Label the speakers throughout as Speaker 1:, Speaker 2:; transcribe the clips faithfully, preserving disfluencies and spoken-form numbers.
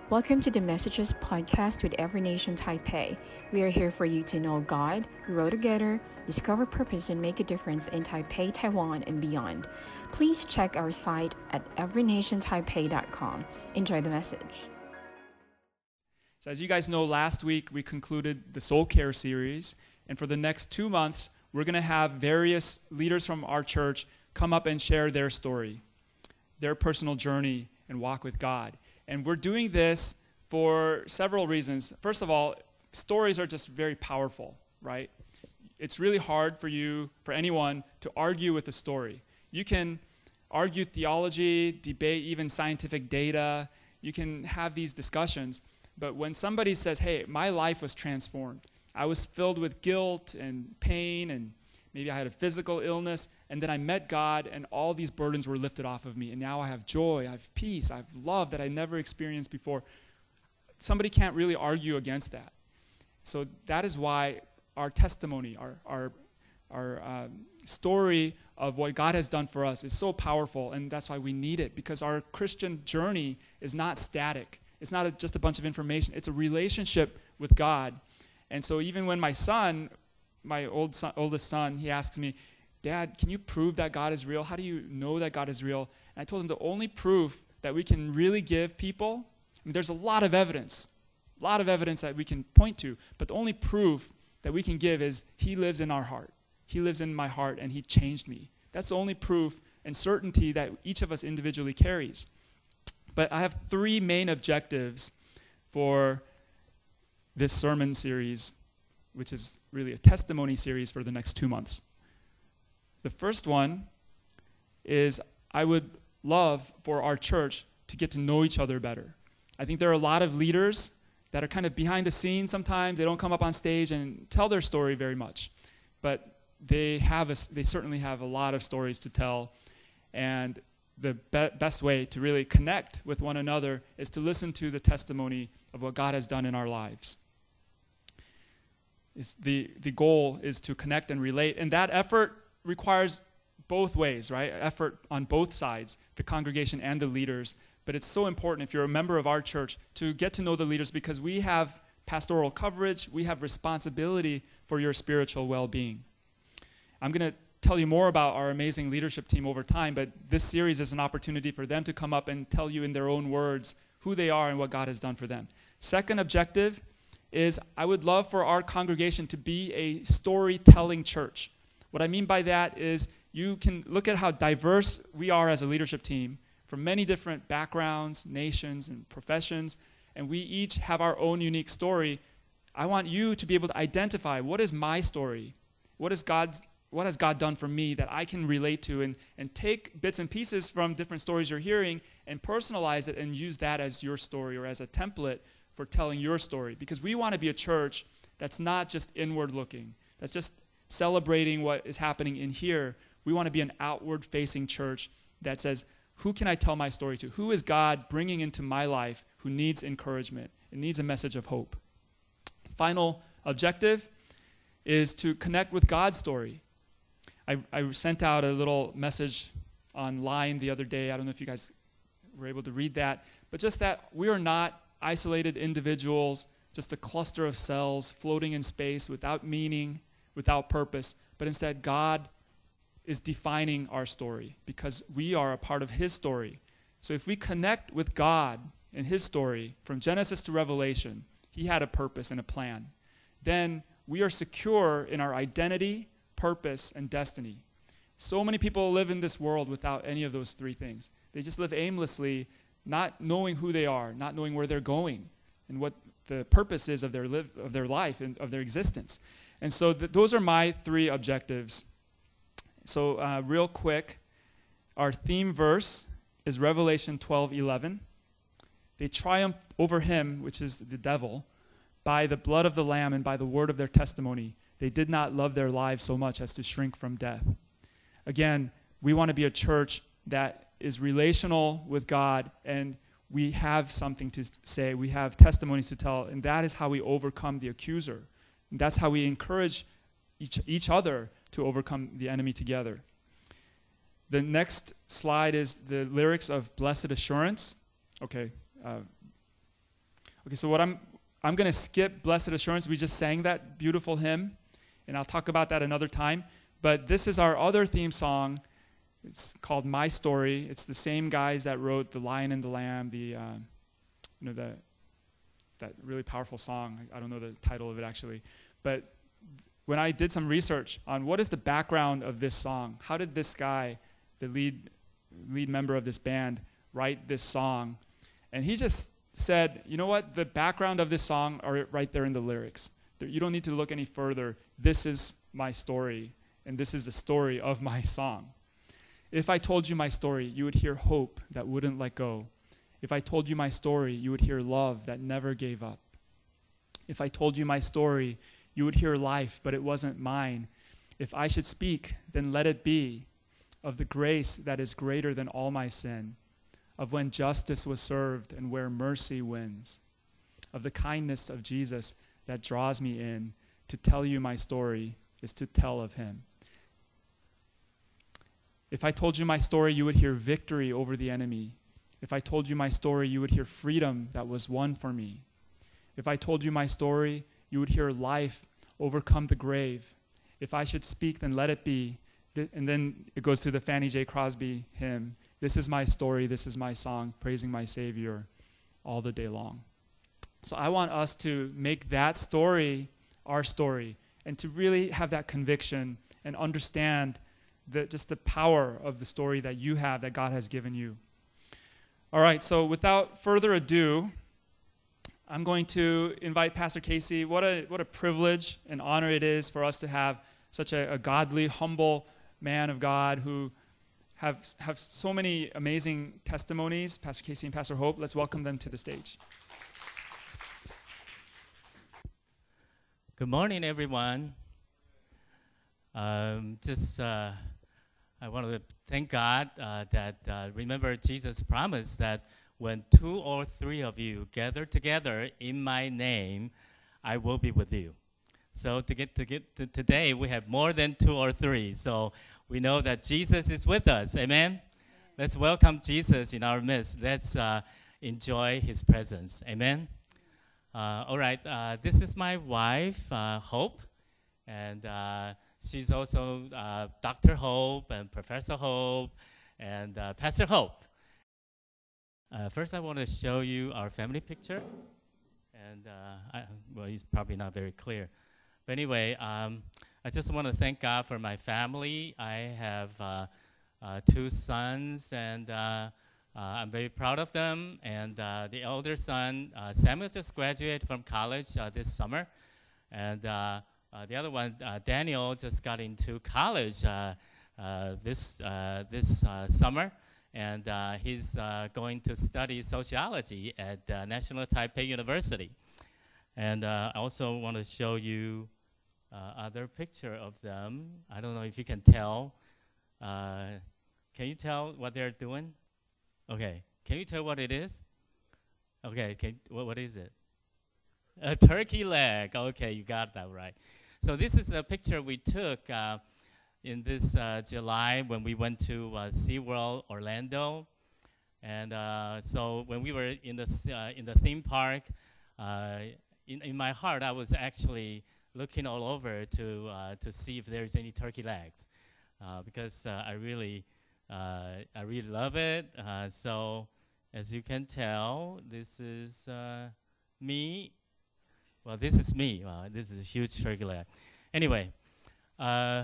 Speaker 1: Welcome to the Messages podcast with Every Nation Taipei. We are here for you to know God, grow together, discover purpose, and make a difference in Taipei, Taiwan, and beyond. Please check our site at every nation taipei dot com. Enjoy the message.
Speaker 2: So as you guys know, last week we concluded the Soul Care series, and for the next two months, we're going to have various leaders from our church come up and share their story, their personal journey and walk with God. And we're doing this for several reasons. First of all, stories are just very powerful, right? It's really hard for you, for anyone, to argue with a story. You can argue theology, debate even scientific data. You can have these discussions. But when somebody says, hey, my life was transformed. I was filled with guilt and pain, and maybe I had a physical illness, and then I met God, and all these burdens were lifted off of me, and now I have joy, I have peace, I have love that I never experienced before. Somebody can't really argue against that. So that is why our testimony, our our our um, story of what God has done for us is so powerful, and that's why we need it, because our Christian journey is not static. It's not a, just a bunch of information. It's a relationship with God. And so even when my son, my old son, oldest son, he asks me, Dad, can you prove that God is real? How do you know that God is real? And I told him the only proof that we can really give people, I mean, there's a lot of evidence, a lot of evidence that we can point to, but the only proof that we can give is he lives in our heart. He lives in my heart, and he changed me. That's the only proof and certainty that each of us individually carries. But I have three main objectives for this sermon series, which is really a testimony series for the next two months. The first one is I would love for our church to get to know each other better. I think there are a lot of leaders that are kind of behind the scenes sometimes. They don't come up on stage and tell their story very much. But they have a, they certainly have a lot of stories to tell. And the be- best way to really connect with one another is to listen to the testimony of what God has done in our lives. It's the, the goal is to connect and relate. And that effort requires both ways, right? Effort on both sides, the congregation and the leaders. But it's so important if you're a member of our church to get to know the leaders, because we have pastoral coverage, we have responsibility for your spiritual well-being. I'm going to tell you more about our amazing leadership team over time, but this series is an opportunity for them to come up and tell you in their own words who they are and what God has done for them. Second objective is I would love for our congregation to be a storytelling church. What I mean by that is you can look at how diverse we are as a leadership team from many different backgrounds, nations, and professions, and we each have our own unique story. I want you to be able to identify, what is my story? What is God's, what has God done for me that I can relate to, and, and take bits and pieces from different stories you're hearing and personalize it and use that as your story or as a template for telling your story. Because we want to be a church that's not just inward looking, that's just celebrating what is happening in here. We want to be an outward-facing church that says, who can I tell my story to? Who is God bringing into my life who needs encouragement and needs a message of hope? Final objective is to connect with God's story. I, I sent out a little message online the other day. I don't know if you guys were able to read that, but just that we are not isolated individuals, just a cluster of cells floating in space without meaning, without purpose, but instead God is defining our story because we are a part of his story. So if we connect with God and his story from Genesis to Revelation, he had a purpose and a plan, then we are secure in our identity, purpose, and destiny. So many people live in this world without any of those three things. They just live aimlessly, not knowing who they are, not knowing where they're going and what the purpose is of their live, of their life and of their existence. And so th- those are my three objectives. So uh, real quick, our theme verse is Revelation twelve eleven. They triumphed over him, which is the devil, by the blood of the Lamb and by the word of their testimony. They did not love their lives so much as to shrink from death. Again, we want to be a church that is relational with God, and we have something to say. We have testimonies to tell, and that is how we overcome the accuser. And that's how we encourage each, each other to overcome the enemy together. The next slide is the lyrics of Blessed Assurance. Okay, uh, Okay, so what I'm I'm going to skip Blessed Assurance. We just sang that beautiful hymn, and I'll talk about that another time. But this is our other theme song. It's called My Story. It's the same guys that wrote The Lion and the Lamb, the uh, you know the that really powerful song. I don't know the title of it actually, but when I did some research on what is the background of this song, how did this guy, the lead lead member of this band, write this song, and he just said, you know what, the background of this song are right there in the lyrics. You don't need to look any further. This is my story, and this is the story of my song. If I told you my story, you would hear hope that wouldn't let go. If I told you my story, you would hear love that never gave up. If I told you my story, you would hear life, but it wasn't mine. If I should speak, then let it be of the grace that is greater than all my sin, of when justice was served and where mercy wins, of the kindness of Jesus that draws me in. To tell you my story is to tell of him. If I told you my story, you would hear victory over the enemy. If I told you my story, you would hear freedom that was won for me. If I told you my story, you would hear life overcome the grave. If I should speak, then let it be. And then it goes to the Fannie J. Crosby hymn. This is my story, this is my song, praising my Savior all the day long. So I want us to make that story our story and to really have that conviction and understand the, just the power of the story that you have, that God has given you. All right, so without further ado, I'm going to invite Pastor Casey. What a, what a privilege and honor it is for us to have such a, a godly, humble man of God who have, have so many amazing testimonies. Pastor Casey and Pastor Hope, let's welcome them to the stage.
Speaker 3: Good morning, everyone. Um, just uh, I want to thank God uh, that uh, remember Jesus promised that when two or three of you gather together in my name, I will be with you. So to get to get to today, we have more than two or three. So we know that Jesus is with us. Amen. Amen. Let's welcome Jesus in our midst. Let's uh, enjoy his presence. Amen. Uh, all right. Uh, this is my wife, uh, Hope, and uh, she's also uh, Doctor Hope and Professor Hope and uh, Pastor Hope. Uh, first, I want to show you our family picture, and uh, I, well, it's probably not very clear. But anyway, um, I just want to thank God for my family. I have uh, uh, two sons, and uh, uh, I'm very proud of them. And uh, the elder son, uh, Samuel, just graduated from college uh, this summer. And uh, uh, the other one, uh, Daniel, just got into college uh, uh, this, uh, this uh, summer. And uh, he's uh, going to study sociology at uh, National Taipei University. And uh, I also want to show you uh, other picture of them. I don't know if you can tell. Uh, can you tell what they're doing? Okay. Can you tell what it is? Okay. Can, what, what is it? A turkey leg. Okay, you got that right. So this is a picture we took uh, in this uh, July when we went to uh, SeaWorld Orlando. And uh, so when we were in the, uh, in the theme park, uh, in, in my heart, I was actually looking all over to, uh, to see if there's any turkey legs, uh, because uh, I, really, uh, I really love it. Uh, so as you can tell, this is uh, me. Well, this is me. Wow, this is a huge turkey leg. Anyway, uh,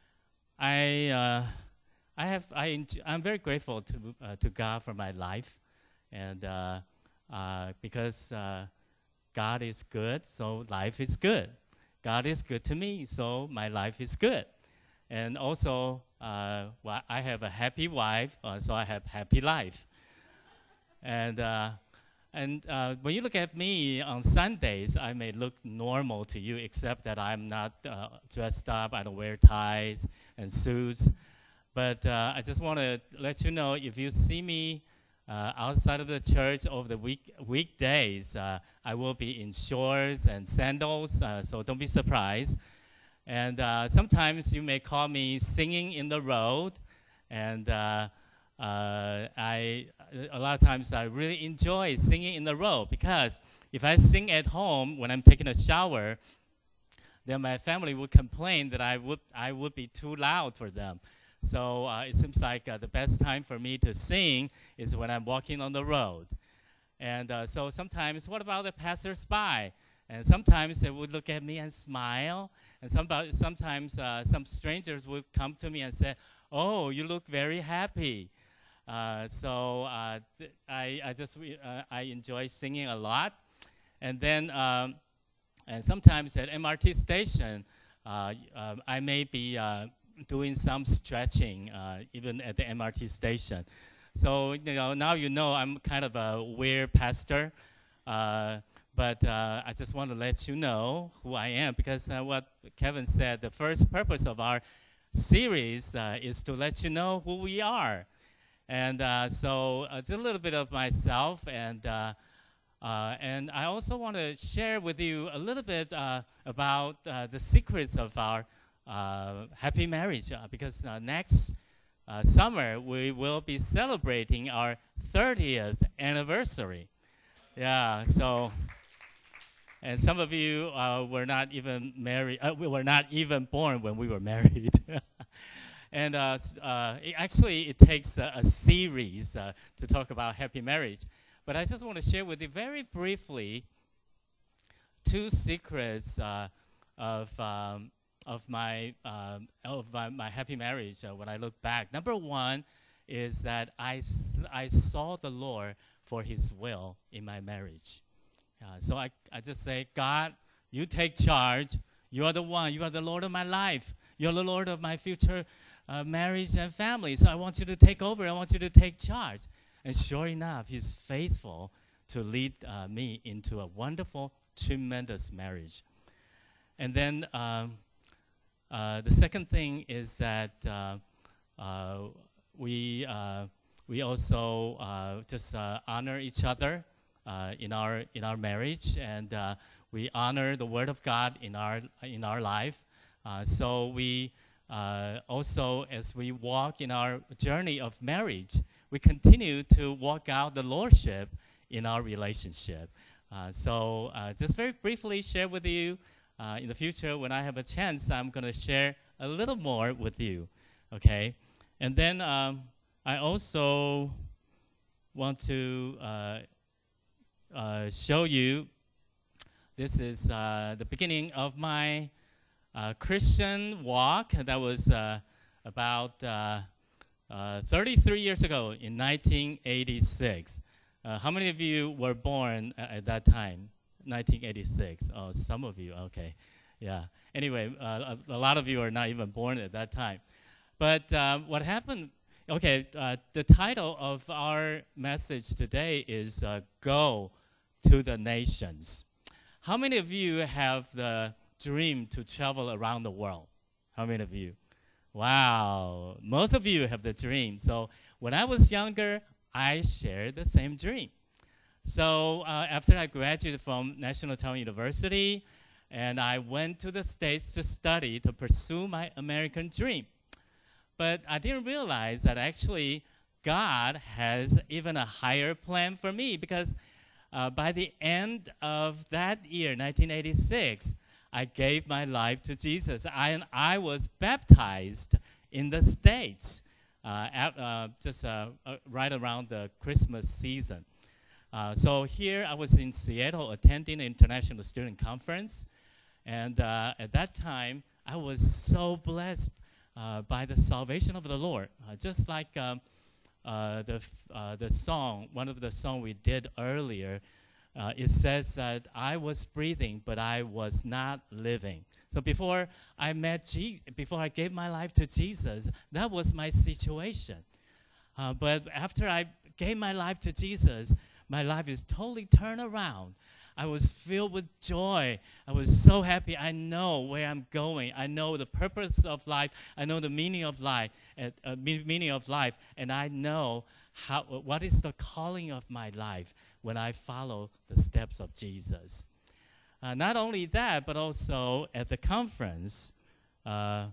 Speaker 3: I uh, I have I I'm very grateful to uh, to God for my life, and uh, uh, because uh, God is good, so life is good. God is good to me, so my life is good. And also, uh, well, I have a happy wife, uh, so I have happy life. And uh, and uh, when you look at me on Sundays, I may look normal to you, except that I'm not uh, dressed up. I don't wear ties and suits. But uh, I just want to let you know, if you see me uh, outside of the church over the week weekdays, uh, I will be in shorts and sandals, uh, so don't be surprised. And uh, sometimes you may call me singing in the road, and uh, uh, I a lot of times I really enjoy singing in the road because if I sing at home when I'm taking a shower, then my family would complain that I would I would be too loud for them. So uh, it seems like uh, the best time for me to sing is when I'm walking on the road. And uh, so sometimes, what about the passersby? And sometimes they would look at me and smile. And somebody, sometimes uh, some strangers would come to me and say, "Oh, you look very happy." Uh, so uh, th- I, I just uh, I enjoy singing a lot. And then um, and sometimes at M R T station, uh, uh, I may be uh, doing some stretching, uh, even at the M R T station. So, you know, now you know I'm kind of a weird pastor, uh, but uh, I just want to let you know who I am, because uh, what Kevin said, the first purpose of our series uh, is to let you know who we are. And uh, so uh, it's a little bit of myself, and uh, uh, and I also want to share with you a little bit uh, about uh, the secrets of our uh, happy marriage, uh, because uh, next Uh, summer, we will be celebrating our thirtieth anniversary. Yeah, so, and some of you uh, were not even married, uh, we were not even born when we were married. And uh, uh, it actually, it takes a, a series uh, to talk about happy marriage. But I just want to share with you very briefly two secrets uh, of um, of my um, of my, my happy marriage uh, when I look back. Number one is that I, s- I saw the Lord for his will in my marriage. Uh, so I, I just say, God, you take charge. You are the one. You are the Lord of my life. You're the Lord of my future uh, marriage and family. So I want you to take over. I want you to take charge. And sure enough, he's faithful to lead uh, me into a wonderful, tremendous marriage. And then um, Uh, the second thing is that uh, uh, we uh, we also uh, just uh, honor each other uh, in our in our marriage, and uh, we honor the Word of God in our in our life. Uh, so we uh, also, as we walk in our journey of marriage, we continue to walk out the lordship in our relationship. Uh, so uh, just very briefly share with you. Uh, in the future, when I have a chance, I'm going to share a little more with you, okay? And then um, I also want to uh, uh, show you, this is uh, the beginning of my uh, Christian walk. That was uh, about uh, uh, thirty-three years ago in nineteen eighty-six. Uh, how many of you were born uh, at that time? nineteen eighty-six. Oh, some of you. Okay. Yeah. Anyway, uh, a, a lot of you are not even born at that time. But uh, what happened, okay, uh, the title of our message today is uh, Go to the Nations. How many of you have the dream to travel around the world? How many of you? Wow. Most of you have the dream. So when I was younger, I shared the same dream. So uh, after I graduated from National Taiwan University, and I went to the States to study, to pursue my American dream. But I didn't realize that actually God has even a higher plan for me, because uh, by the end of that year, nineteen eighty-six, I gave my life to Jesus. I, and I was baptized in the States uh, at, uh, just uh, uh, right around the Christmas season. Uh, so here I was in Seattle attending the International Student Conference, and uh, at that time I was so blessed uh, by the salvation of the Lord. Uh, just like um, uh, the f- uh, the song, one of the songs we did earlier, uh, it says that I was breathing, but I was not living. So before I met Jesus, before I gave my life to Jesus, that was my situation. Uh, but after I gave my life to Jesus, my life is totally turned around. I was filled with joy. I was so happy. I know where I'm going. I know the purpose of life. I know the meaning of life, uh, uh, meaning of life, and I know how what is the calling of my life when I follow the steps of Jesus. Uh, not only that, but also at the conference, uh,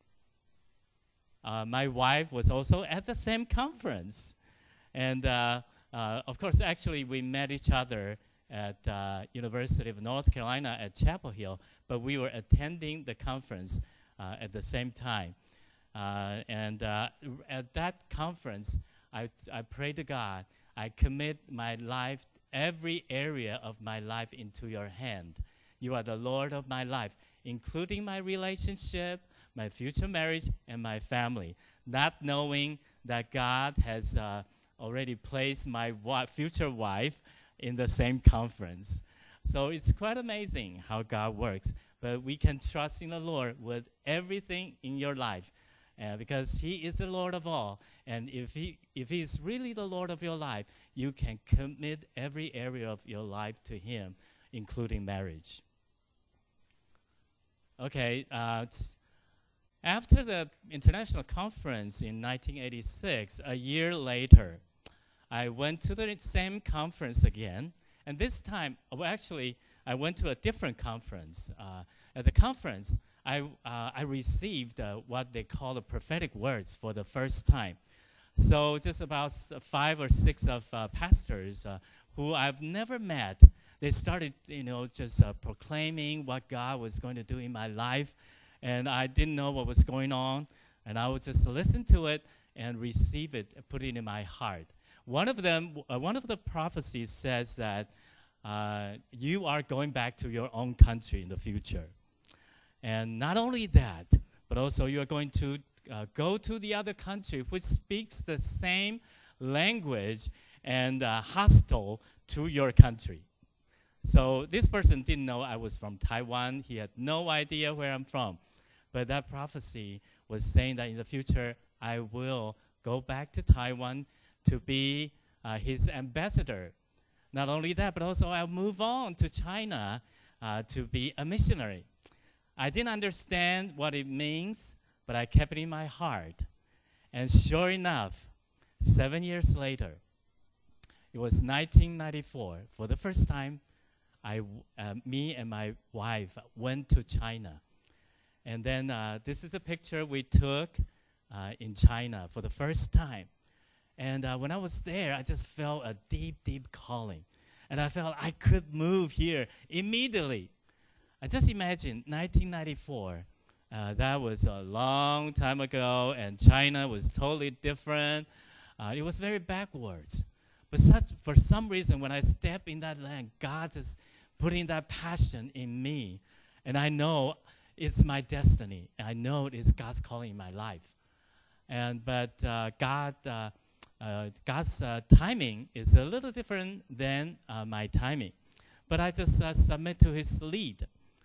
Speaker 3: uh, my wife was also at the same conference, and. Uh, Uh, of course, actually, we met each other at uh, University of North Carolina at Chapel Hill, but we were attending the conference uh, at the same time. Uh, and uh, at that conference, I, I prayed to God, I commit my life, every area of my life into your hand. You are the Lord of my life, including my relationship, my future marriage, and my family. Not knowing that God has uh, already placed my wa- future wife in the same conference. So it's quite amazing how God works. But we can trust in the Lord with everything in your life. Uh, because he is the Lord of all. And if he if he's really the Lord of your life, you can commit every area of your life to him, including marriage. Okay, uh, after the international conference in nineteen eighty-six, a year later, I went to the same conference again. And this time, well, actually, I went to a different conference. Uh, at the conference, I, uh, I received uh, what they call the prophetic words for the first time. So just about s- five or six of uh, pastors uh, who I've never met, they started, you know, just uh, proclaiming what God was going to do in my life. And I didn't know what was going on. And I would just listen to it and receive it, put it in my heart. One of them, uh, one of the prophecies says that uh, you are going back to your own country in the future. And not only that, but also you are going to uh, go to the other country which speaks the same language and uh, hostile to your country. So this person didn't know I was from Taiwan. He had no idea where I'm from. But that prophecy was saying that in the future, I will go back to Taiwan to be uh, his ambassador. Not only that, but also I'll move on to China uh, to be a missionary. I didn't understand what it means, but I kept it in my heart. And sure enough, seven years later, it was nineteen ninety-four. For the first time, I, uh, me and my wife went to China. And then uh, this is a picture we took uh, in China for the first time. And uh, when I was there, I just felt a deep, deep calling. And I felt I could move here immediately. I just imagine nineteen ninety-four, uh, that was a long time ago, and China was totally different. Uh, it was very backwards. But such, for some reason, when I step in that land, God is putting that passion in me. And I know it's my destiny. I know it is God's calling in my life. And But uh, God, uh, uh, God's uh, timing is a little different than uh, my timing. But I just uh, submit to his lead.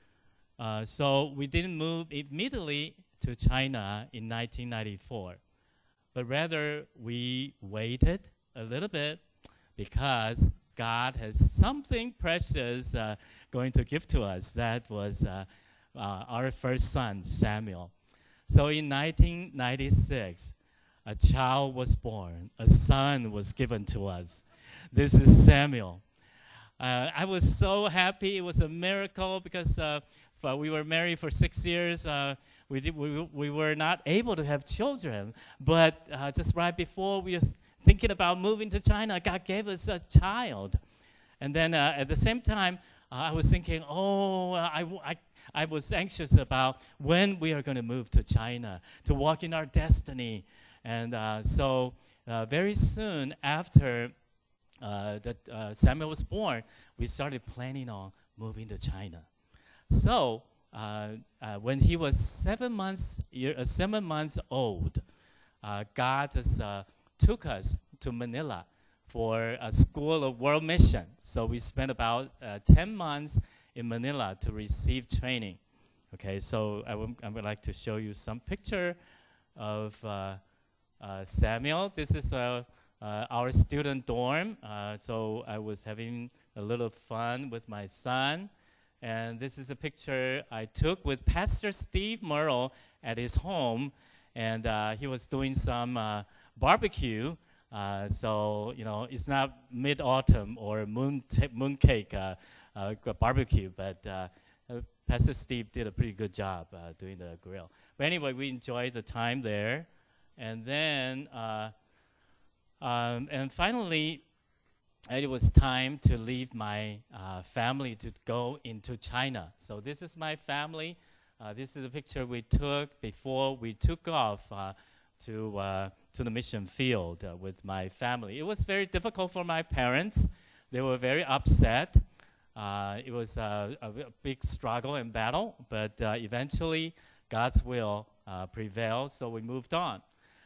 Speaker 3: Uh, so we didn't move immediately to China in nineteen ninety-four, but rather we waited a little bit because God has something precious uh, going to give to us. That was uh, uh, our first son, Samuel. So in nineteen ninety-six, a child was born, a son was given to us. This is Samuel. Uh, I was so happy. It was a miracle because uh, Uh, we were married for six years. Uh, we, did, we, we were not able to have children. But uh, just right before we were thinking about moving to China, God gave us a child. And then uh, at the same time, uh, I was thinking, oh, uh, I, I, I was anxious about when we are going to move to China, to walk in our destiny. And uh, so uh, very soon after uh, that uh, Samuel was born, we started planning on moving to China. So uh, uh, when he was seven months year, uh, seven months old, uh, God just uh, took us to Manila for a School of World Mission. So we spent about uh, ten months in Manila to receive training. Okay, so I, w- I would like to show you some picture of uh, uh, Samuel. This is uh, uh, our student dorm. Uh, so I was having a little fun with my son. And this is a picture I took with Pastor Steve Merle at his home. And uh, he was doing some uh, barbecue. Uh, so, you know, it's not mid-autumn or moon t- mooncake uh, uh, barbecue, but uh, uh, Pastor Steve did a pretty good job uh, doing the grill. But anyway, we enjoyed the time there. And then, uh, um, and finally, and it was time to leave my uh, family to go into China. So this is my family. Uh, this is a picture we took before we took off uh, to, uh, to the mission field uh, with my family. It was very difficult for my parents. They were very upset. Uh, it was uh, a, a big struggle and battle, but uh, eventually God's will uh, prevailed, so we moved on.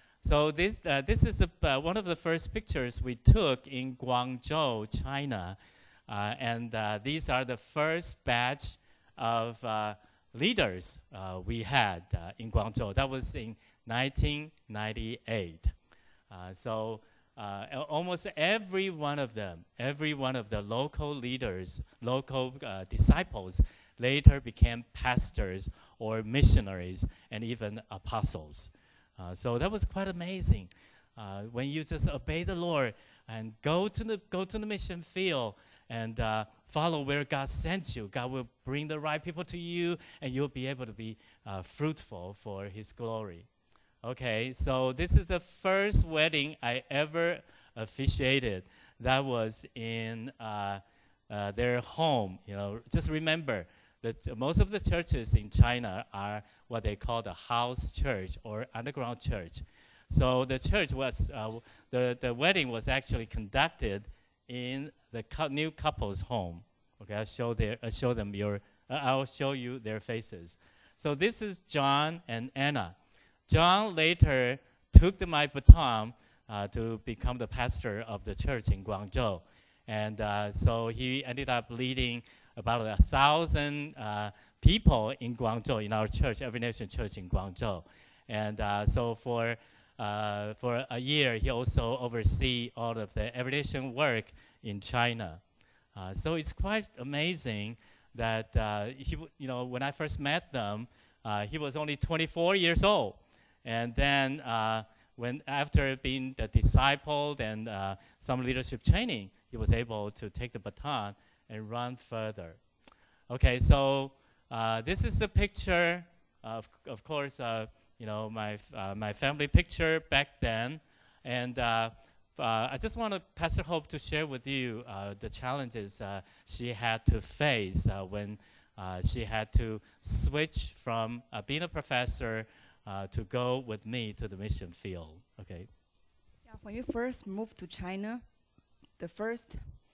Speaker 3: So this, uh, this is a, uh, one of the first pictures we took in Guangzhou, China. Uh, and uh, these are the first batch of uh, leaders uh, we had uh, in Guangzhou. That was in nineteen ninety-eight. Uh, so uh, almost every one of them, every one of the local leaders, local uh, disciples, later became pastors or missionaries and even apostles. Uh, so that was quite amazing. Uh, when you just obey the Lord and go to the go to the mission field and uh, follow where God sent you, God will bring the right people to you, and you'll be able to be uh, fruitful for His glory. Okay, so this is the first wedding I ever officiated. That was in uh, uh, their home. You know, just remember that most of the churches in China are what they call the house church or underground church. So the church was, uh, the, the wedding was actually conducted in the cu- new couple's home. Okay, I'll show, their, I'll show them your, uh, I'll show you their faces. So this is John and Anna. John later took the, my baton uh, to become the pastor of the church in Guangzhou. And uh, so he ended up leading about a thousand uh, people in Guangzhou, in our church, Every Nation Church in Guangzhou. And uh, so for, uh, for a year, he also oversees all of the Every Nation work in China. Uh, so it's quite amazing that, uh, he, you know, when I first met them, uh, he was only twenty-four years old. And then uh, when after being the discipled and uh, some leadership training, he was able to take the baton and run further. Okay, so uh, this is a picture of, of course, uh, you know, my uh, my family picture back then, and uh, uh, I just want to, Pastor Hope, to share with you uh, the challenges uh, she had to face uh, when uh, she had to switch from uh, being a professor uh, to go with me to the mission field. Okay.
Speaker 4: Yeah, when you first moved to China, the first,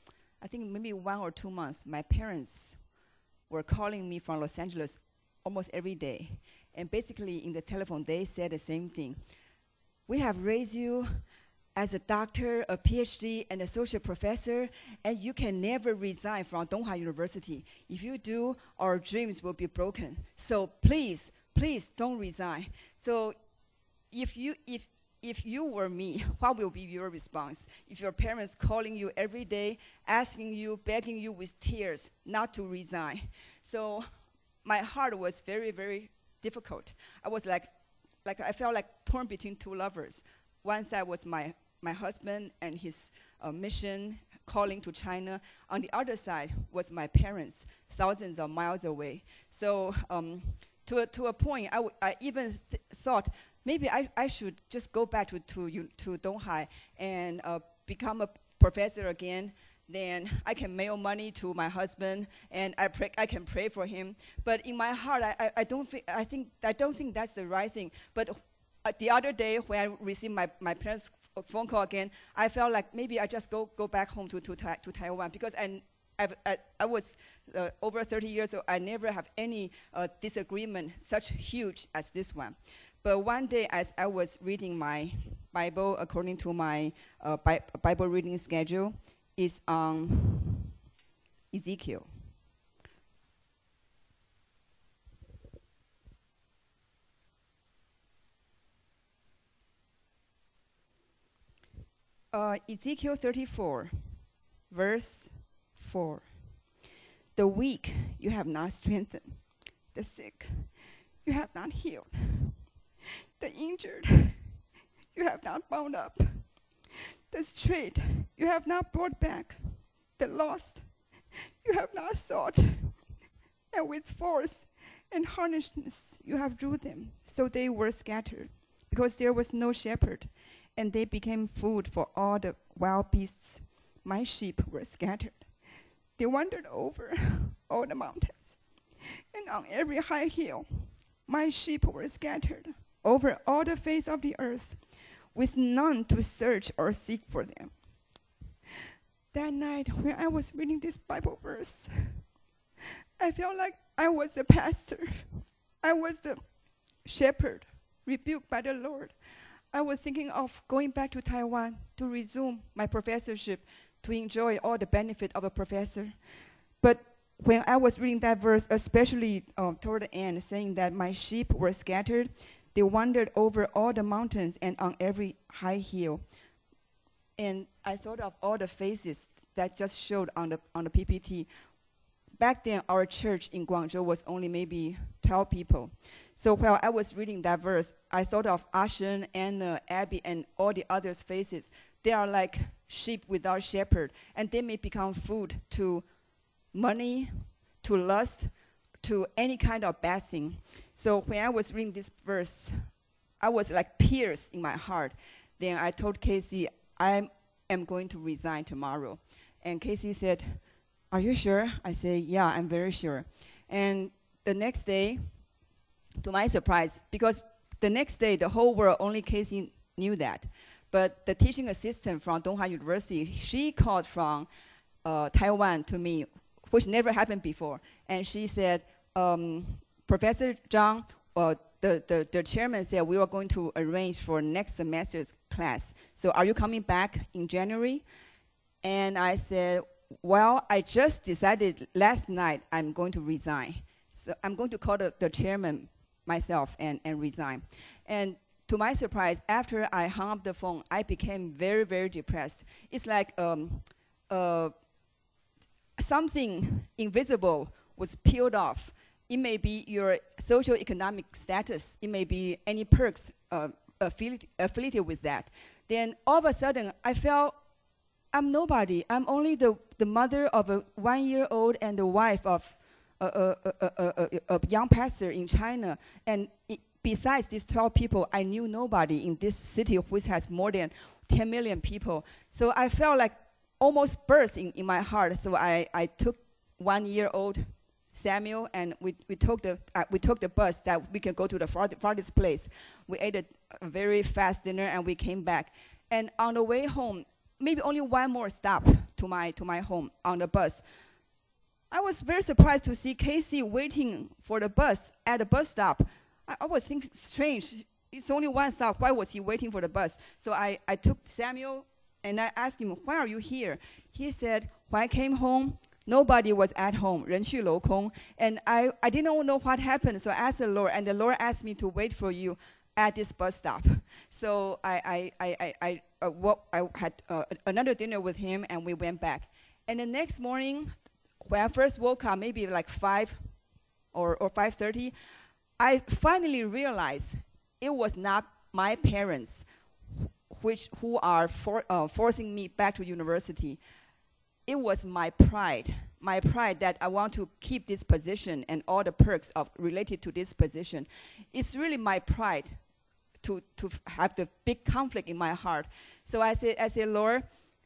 Speaker 4: I think maybe one or two months, my parents were calling me from Los Angeles almost every day. And basically in the telephone, they said the same thing. We have raised you as a doctor, a PhD, and associate professor, and you can never resign from Donghua University. If you do, our dreams will be broken. So please, please don't resign. So if you, if, if you were me, what will be your response? If your parents calling you every day, asking you, begging you with tears not to resign. So my heart was very, very difficult. I was like, like I felt like torn between two lovers. One side was my, my husband and his uh, mission calling to China. On the other side was my parents, thousands of miles away. So um, to, a, to a point, I, w I even th thought, maybe I, I should just go back to, to, to Donghua and uh, become a professor again. Then I can mail money to my husband, and I, pray, I can pray for him. But in my heart, I, I, I, don't, think, I, think, I don't think that's the right thing. But uh, the other day, when I received my, my parents' phone call again, I felt like maybe I just go, go back home to, to, to Taiwan, because I, I've, I, I was uh, over thirty years old. I never have any uh, disagreement such huge as this one. But one day, as I was reading my Bible according to my uh, Bi Bible reading schedule, is on Ezekiel. Uh, Ezekiel thirty-four, verse four. The weak you have not strengthened, the sick you have not healed, the injured you have not bound up, the straight you have not brought back, the lost you have not sought, and with force and harshness you have drew them, so they were scattered, because there was no shepherd, and they became food for all the wild beasts. my sheep were scattered. They wandered over all the mountains, and on every high hill, my sheep were scattered over all the face of the earth, with none to search or seek for them. That night, when I was reading this Bible verse, I felt like I was the pastor. I was the shepherd rebuked by the Lord. I was thinking of going back to Taiwan to resume my professorship, to enjoy all the benefit of a professor. But when I was reading that verse, especially um, toward the end, saying that my sheep were scattered, they wandered over all the mountains and on every high hill. And I thought of all the faces that just showed on the on the P P T. Back then, our church in Guangzhou was only maybe twelve people. So while I was reading that verse, I thought of Ashen, Anna, Abby, and all the others' faces. They are like sheep without shepherd, and they may become food to money, to lust, to any kind of bad thing. So when I was reading this verse, I was like pierced in my heart. Then I told Casey, I am going to resign tomorrow. And Casey said, "Are you sure?" I said, "Yeah, I'm very sure." And the next day, to my surprise, because the next day, the whole world, only Casey knew that. But the teaching assistant from Donghua University, she called from uh, Taiwan to me, which never happened before. And she said, um, Professor Zhang, uh, the, the, the chairman said we were going to arrange for next semester's class. So are you coming back in January? And I said, well, I just decided last night I'm going to resign. So I'm going to call the, the chairman myself and, and resign. And to my surprise, after I hung up the phone, I became very, very depressed. It's like um, uh, something invisible was peeled off. It may be your socioeconomic status. It may be any perks uh, affiliated, affiliated with that. Then all of a sudden, I felt I'm nobody. I'm only the, the mother of a one-year-old and the wife of a, a, a, a, a, a young pastor in China. And it, besides these twelve people, I knew nobody in this city which has more than ten million people. So I felt like almost burst in, in my heart. So I, I took one-year-old Samuel, and we, we, took the, uh, we took the bus that we can go to the far, farthest place. We ate a, a very fast dinner, and we came back. And on the way home, maybe only one more stop to my, to my home on the bus, I was very surprised to see Casey waiting for the bus at the bus stop. I, I would think strange. It's only one stop. Why was he waiting for the bus? So I, I took Samuel, and I asked him, why are you here? He said, when I came home, nobody was at home, 人去楼空. And I, I didn't know what happened, so I asked the Lord, and the Lord asked me to wait for you at this bus stop. So I, I, I, I, I, uh, what, I had uh, another dinner with him, and we went back. And the next morning, when I first woke up, maybe like five or, or five thirty, I finally realized it was not my parents which, who are for, uh, forcing me back to university. It was my pride, my pride that I want to keep this position and all the perks of related to this position. It's really my pride to, to have the big conflict in my heart. So I said, I said, Lord,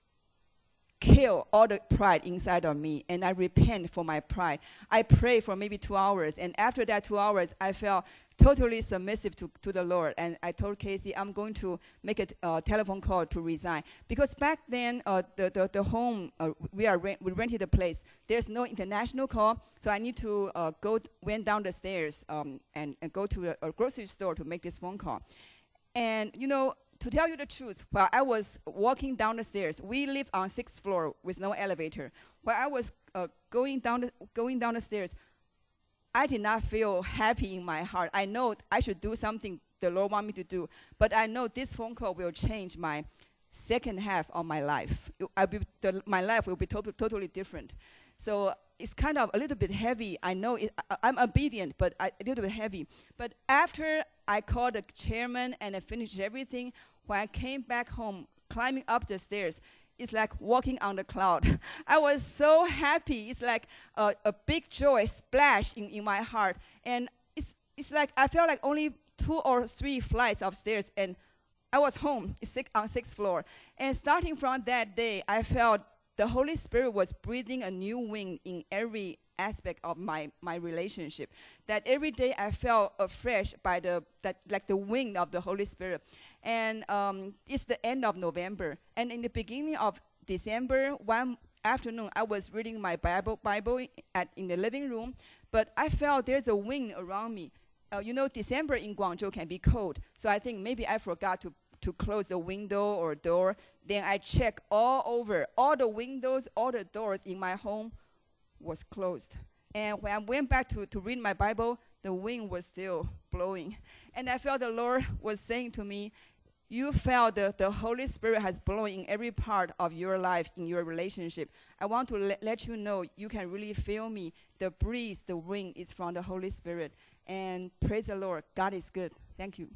Speaker 4: kill all the pride inside of me, and I repent for my pride. I prayed for maybe two hours, and after that two hours, I felt totally submissive to, to the Lord. And I told Casey, I'm going to make a uh, telephone call to resign. Because back then, uh, the, the, the home, uh, we, are rent, we rented a place. There's no international call, so I need to uh, go, went down the stairs um, and, and go to a, a grocery store to make this phone call. And, you know, to tell you the truth, while I was walking down the stairs, we live on sixth floor with no elevator. While I was uh, going, down the, going down the stairs, I did not feel happy in my heart. I know I should do something the Lord want me to do, but I know this phone call will change my second half of my life. It, I'll be, the, my life will be to totally different. So it's kind of a little bit heavy. I know it, I, I'm obedient, but I, a little bit heavy. But after I called the chairman and I finished everything, when I came back home, climbing up the stairs, it's like walking on the cloud. I was so happy. It's like a, a big joy splash in, in my heart. And it's, it's like I felt like only two or three flights of stairs, and I was home it's six, on sixth floor. And starting from that day, I felt the Holy Spirit was breathing a new wind in every aspect of my, my relationship. That every day I felt afresh by the, that, like the wind of the Holy Spirit. And um, it's the end of November. And in the beginning of December, one afternoon, I was reading my Bible, Bible at, in the living room, but I felt there's a wind around me. Uh, you know, December in Guangzhou can be cold, so I think maybe I forgot to, to close the window or door. Then I checked all over. All the windows, all the doors in my home was closed. And when I went back to, to read my Bible, the wind was still blowing. And I felt the Lord was saying to me, you felt the, the Holy Spirit has blown in every part of your life, in your relationship. I want to le let you know you can really feel me. The breeze, the wind is from the Holy Spirit. And praise the Lord, God is good. Thank you.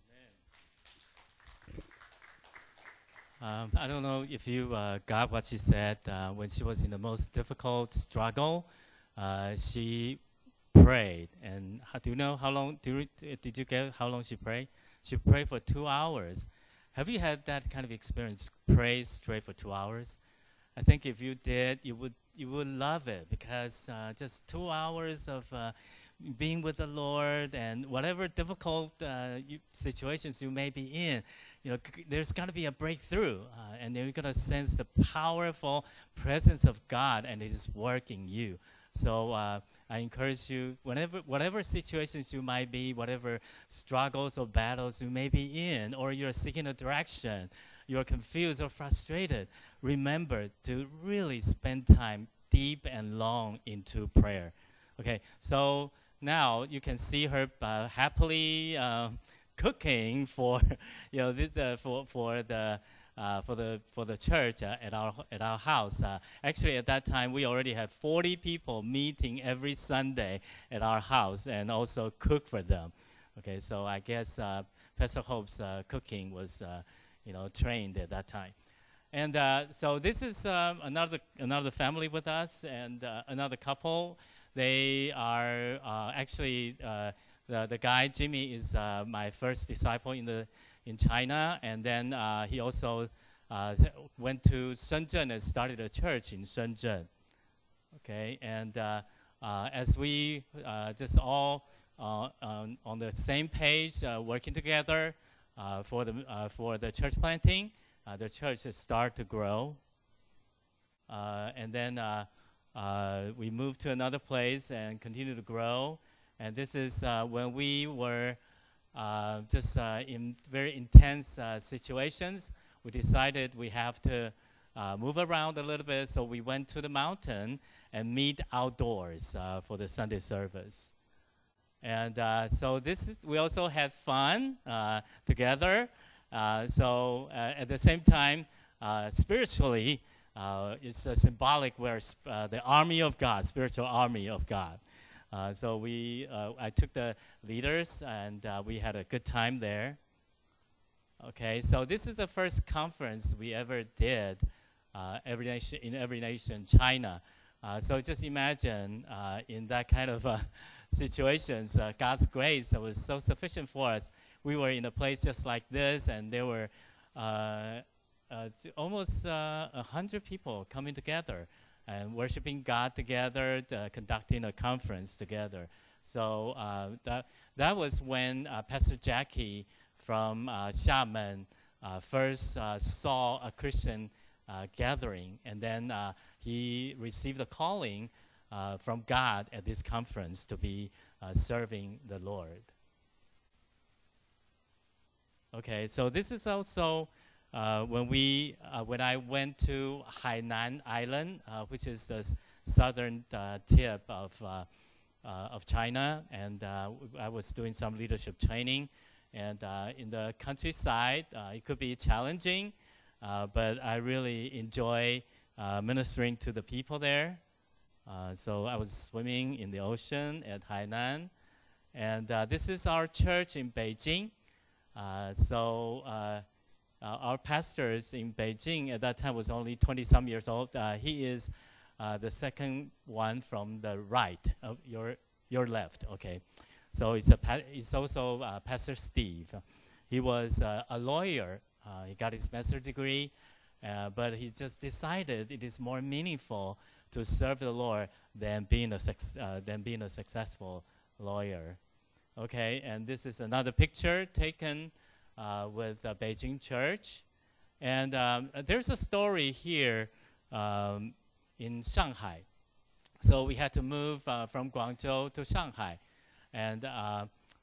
Speaker 3: Um, I don't know if you uh, got what she said. Uh, when she was in the most difficult struggle, uh, she prayed. And how, do you know how long, do you, did you get how long she prayed? She prayed for two hours. Have you had that kind of experience, pray straight for two hours? I think if you did, you would, you would love it, because uh, just two hours of uh, being with the Lord, and whatever difficult uh, you, situations you may be in, you know, c there's got to be a breakthrough, uh, and you're going to sense the powerful presence of God and His work in you. So uh, I encourage you, whenever, whatever situations you might be, whatever struggles or battles you may be in, or you're seeking a direction, you're confused or frustrated, remember to really spend time deep and long into prayer. Okay, so now you can see her uh, happily uh, cooking for, you know, this uh, for for the uh, for the for the church uh, at our at our house. Uh, actually, at that time, we already had forty people meeting every Sunday at our house, and also cook for them. Okay, so I guess uh, Pastor Hope's uh, cooking was, uh, you know, trained at that time. And uh, so this is um, another another family with us, and uh, another couple. They are uh, actually uh, the the guy Jimmy is uh, my first disciple in the in China, and then uh, he also uh, went to Shenzhen and started a church in Shenzhen. Okay, and uh, uh, as we uh, just all uh, on, on the same page, uh, working together uh, for the uh, for the church planting, uh, the church has started to grow, uh, and then. Uh, Uh, we moved to another place and continue to grow. And this is uh, when we were uh, just uh, in very intense uh, situations. We decided we have to uh, move around a little bit, so we went to the mountain and meet outdoors uh, for the Sunday service. And uh, so this is, we also had fun uh, together. Uh, so uh, at the same time, uh, spiritually, Uh, it's uh, symbolic. We're sp uh, the army of God, spiritual army of God. Uh, so we, uh, I took the leaders, and uh, we had a good time there. Okay, so this is the first conference we ever did uh, every nation, in every nation, China. Uh, so just imagine uh, in that kind of uh, situations, uh, God's grace that was so sufficient for us. We were in a place just like this, and there were uh, Uh, almost uh, a hundred people coming together and worshiping God together, uh, conducting a conference together. So uh, that that was when uh, Pastor Jackie from uh, Xiamen uh, first uh, saw a Christian uh, gathering, and then uh, he received a calling uh, from God at this conference to be uh, serving the Lord. Okay, so this is also. Uh, when we, uh, when I went to Hainan Island, uh, which is the s southern uh, tip of uh, uh, of China, and uh, I was doing some leadership training, and uh, in the countryside, uh, it could be challenging, uh, but I really enjoy uh, ministering to the people there. Uh, so I was swimming in the ocean at Hainan, and uh, this is our church in Beijing. Uh, so. Uh, Uh, our pastors in Beijing at that time was only twenty some years old. Uh, he is uh, the second one from the right, of your your left. Okay, so it's a pa it's also uh, Pastor Steve. He was uh, a lawyer. Uh, he got his master's degree, uh, but he just decided it is more meaningful to serve the Lord than being a suc- uh, than being a successful lawyer. Okay, and this is another picture taken uh, with uh, Beijing Church, and um, there's a story here um, in Shanghai. So we had to move uh, from Guangzhou to Shanghai, and uh,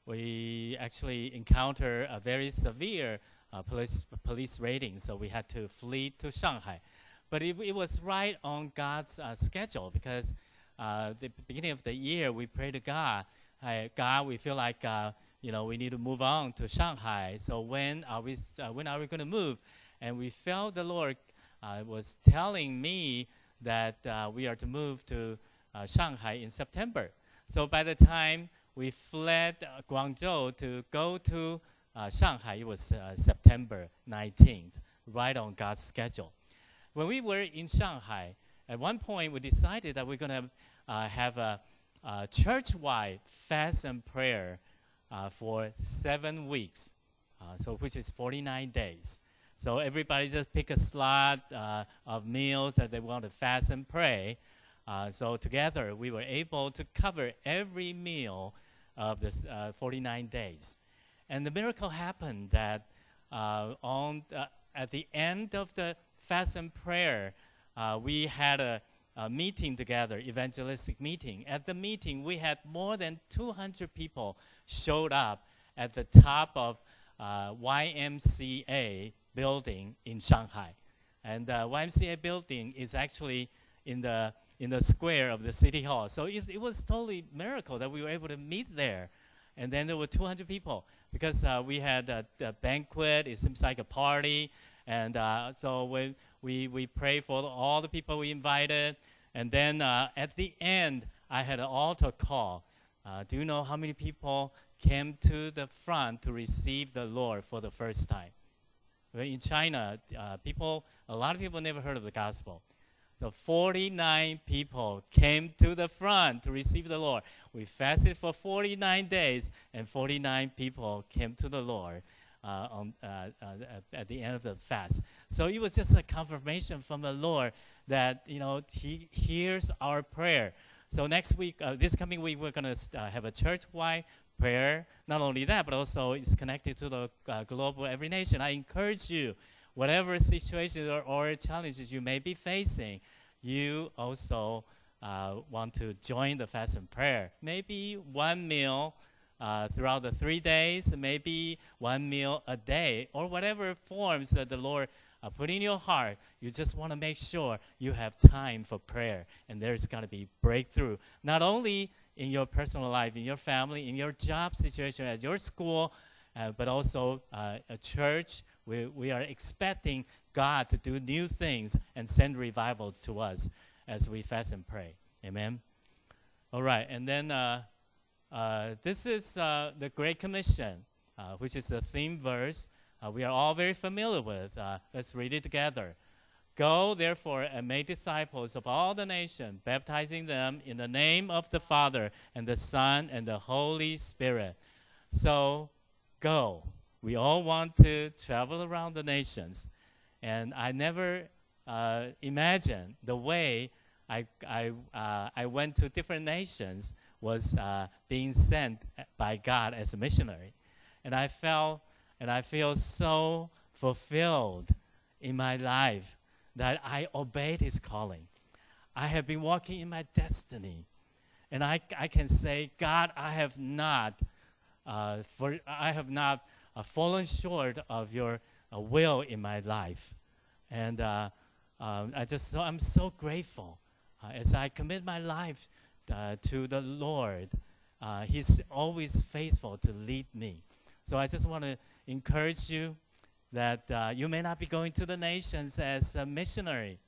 Speaker 3: we actually encountered a very severe uh, police police raiding. So we had to flee to Shanghai, but it, it was right on God's uh, schedule, because uh, the beginning of the year we prayed to God, hey, God, we feel like uh, you know we need to move on to Shanghai. So when are we uh, when are we going to move? And we felt the Lord uh, was telling me that uh, we are to move to uh, Shanghai in September. So by the time we fled uh, Guangzhou to go to uh, Shanghai, it was uh, September nineteenth, right on God's schedule. When we were in Shanghai, at one point we decided that we're going to uh, have a, a church-wide fast and prayer uh, for seven weeks, uh, so which is forty-nine days. So everybody just pick a slot uh, of meals that they want to fast and pray. Uh, so together we were able to cover every meal of this uh, forty-nine days. And the miracle happened that uh, on uh, at the end of the fast and prayer, uh, we had a, a meeting together, evangelistic meeting. At the meeting, we had more than two hundred people showed up at the top of uh, Y M C A building in Shanghai. And the Y M C A building is actually in the in the square of the city hall. So it, it was totally miracle that we were able to meet there. And then there were two hundred people, because uh, we had a, a banquet. It seems like a party. And uh, so we, we, we prayed for all the people we invited. And then uh, at the end, I had an altar call. Uh, do you know how many people came to the front to receive the Lord for the first time? In China, uh, people, a lot of people never heard of the gospel. So forty-nine people came to the front to receive the Lord. We fasted for forty-nine days, and forty-nine people came to the Lord uh, on, uh, uh, at the end of the fast. So it was just a confirmation from the Lord that, you know, He hears our prayer. So next week, uh, this coming week, we're going to uh, have a church-wide prayer. Not only that, but also it's connected to the uh, global every nation. I encourage you, whatever situations or, or challenges you may be facing, you also uh, want to join the fast and prayer. Maybe one meal uh, throughout the three days, maybe one meal a day, or whatever forms that the Lord uh, put in your heart. You just want to make sure you have time for prayer, and there's going to be breakthrough. Not only in your personal life, in your family, in your job situation, at your school, uh, but also uh, a church. We, we are expecting God to do new things and send revivals to us as we fast and pray. Amen? All right, and then uh, uh, this is uh, the Great Commission, uh, which is the theme verse uh, we are all very familiar with. Uh, let's read it together. Go, therefore, and make disciples of all the nations, baptizing them in the name of the Father and the Son and the Holy Spirit. So, go. We all want to travel around the nations. And I never uh, imagined the way I, I, uh, I went to different nations was uh, being sent by God as a missionary. And I felt, and I feel so fulfilled in my life that I obeyed His calling. I have been walking in my destiny. And I, I can say, God, I have not, uh, for, I have not uh, fallen short of your uh, will in my life. And uh, um, I just, so I'm so grateful uh, as I commit my life uh, to the Lord. Uh, he's always faithful to lead me. So I just want to encourage you that uh, you may not be going to the nations as a missionary,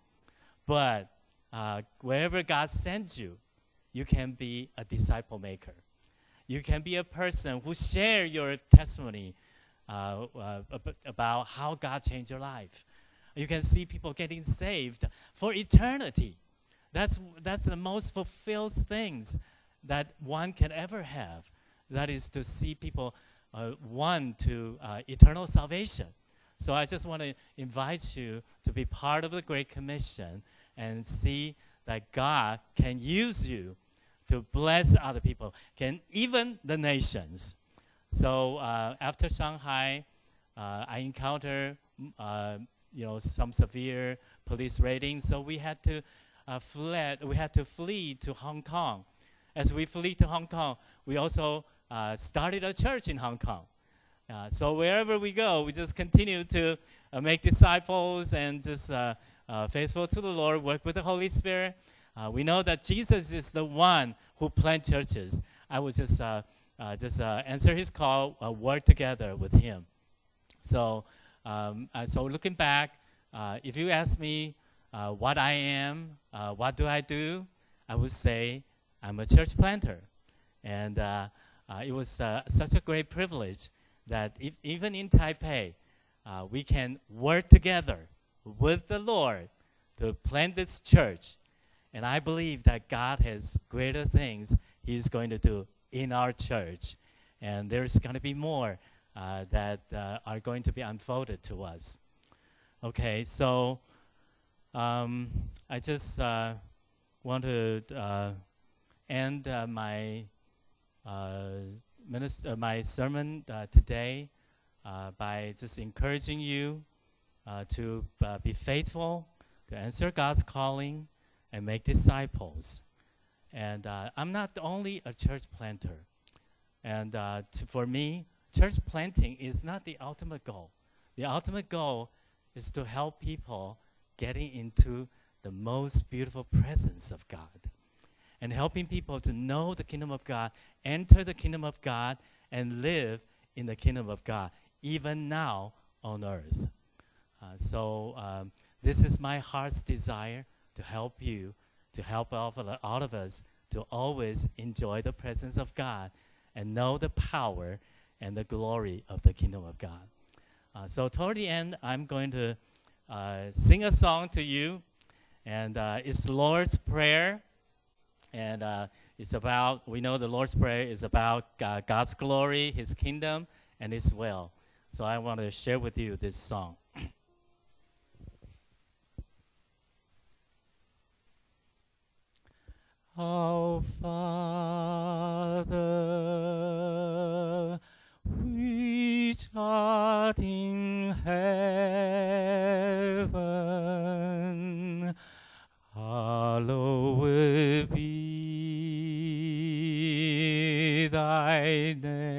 Speaker 3: but uh, wherever God sends you, you can be a disciple maker. You can be a person who share your testimony uh, uh, about how God changed your life. You can see people getting saved for eternity. That's, that's the most fulfilled things that one can ever have. That is to see people uh, won to uh, eternal salvation. So I just want to invite you to be part of the Great Commission and see that God can use you to bless other people, can even the nations. So uh, after Shanghai, uh, I encountered uh, you know, some severe police raiding, so we had to uh, fled. We had to flee to Hong Kong. As we flee to Hong Kong, we also uh, started a church in Hong Kong. Uh, so wherever we go, we just continue to uh, make disciples and just uh, uh, faithful to the Lord, work with the Holy Spirit. Uh, we know that Jesus is the one who plant churches. I would just uh, uh, just uh, answer his call, uh, work together with him. So, um, uh, so looking back, uh, if you ask me uh, what I am, uh, what do I do, I would say I'm a church planter. And uh, uh, it was uh, such a great privilege that if, even in Taipei, uh, we can work together with the Lord to plant this church. And I believe that God has greater things he's going to do in our church. And there's going to be more uh, that uh, are going to be unfolded to us. Okay, so um, I just uh, want to uh, end uh, my uh, minister, my sermon uh, today uh, by just encouraging you uh, to uh, be faithful, to answer God's calling, and make disciples. And uh, I'm not only a church planter. And uh, to, for me, church planting is not the ultimate goal. The ultimate goal is to help people getting into the most beautiful presence of God and helping people to know the kingdom of God, enter the kingdom of God, and live in the kingdom of God, even now on earth. Uh, so um, this is my heart's desire, to help you, to help all of, all of us to always enjoy the presence of God and know the power and the glory of the kingdom of God. Uh, so toward the end, I'm going to uh, sing a song to you, and uh, it's Lord's Prayer, and uh, it's about, we know the Lord's Prayer is about uh, God's glory, his kingdom, and his will. So I want to share with you this song. Our Father, which art in heaven, hallowed be thy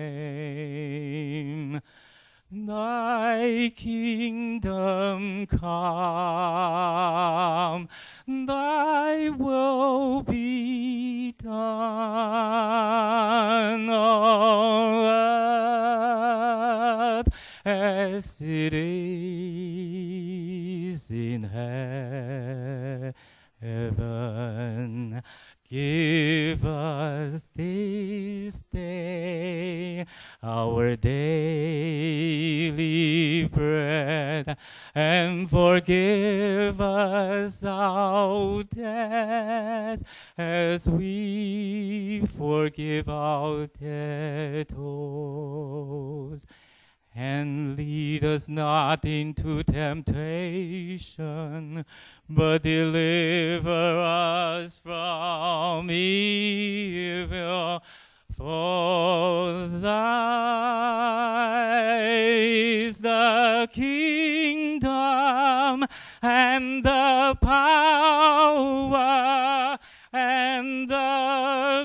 Speaker 3: name. Thy kingdom come, thy will be done on earth as it is in heaven. Give us this day our daily bread, and forgive us our debts as we forgive our debtors. And lead us not into temptation, but deliver us from evil. For thine is the kingdom and the power and the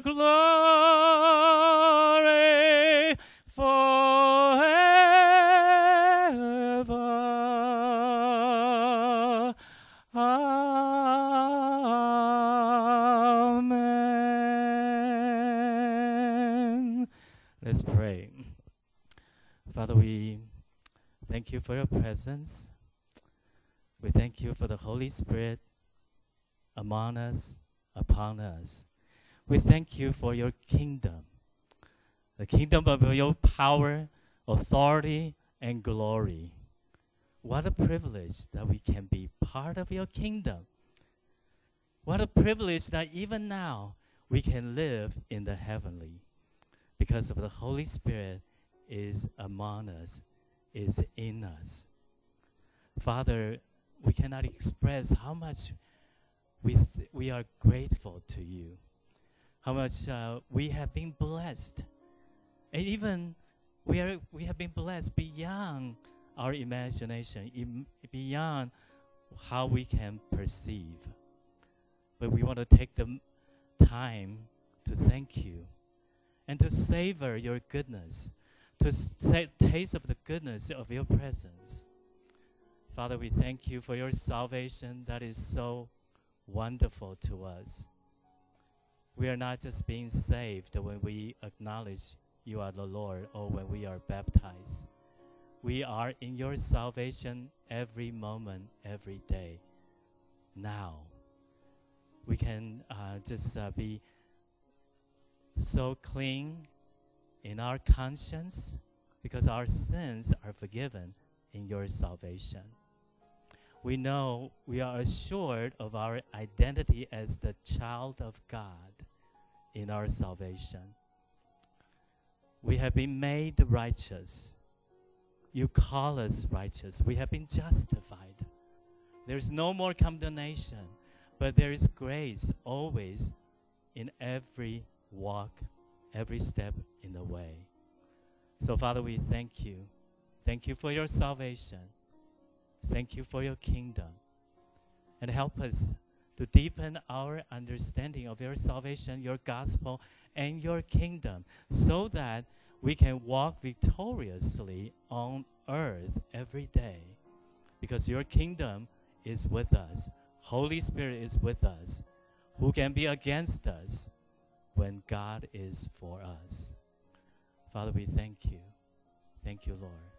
Speaker 3: glory forever. Amen. Let's pray. Father, we thank you for your presence. We thank you for the Holy Spirit among us, upon us. We thank you for your kingdom, the kingdom of your power, authority, and glory. What a privilege that we can be part of your kingdom. What a privilege that even now we can live in the heavenly because of the Holy Spirit is among us, is in us. Father, we cannot express how much we, th- we are grateful to you, how much uh, we have been blessed. And even we, are, we have been blessed beyond our imagination, im- beyond how we can perceive. But we want to take the m- time to thank you and to savor your goodness, to s- sa- taste of the goodness of your presence. Father, we thank you for your salvation that is so wonderful to us. We are not just being saved when we acknowledge you are the Lord or when we are baptized. We are in your salvation every moment, every day. Now, we can uh, just uh, be so clean in our conscience because our sins are forgiven in your salvation. We know we are assured of our identity as the child of God in our salvation. We have been made righteous. You call us righteous. We have been justified. There's no more condemnation, but there is grace always in every walk, every step in the way. So, Father, we thank you. Thank you for your salvation. Thank you for your kingdom. And help us to deepen our understanding of your salvation, your gospel, and your kingdom so that we can walk victoriously on earth every day. Because your kingdom is with us. Holy Spirit is with us. Who can be against us when God is for us? Father, we thank you. Thank you, Lord.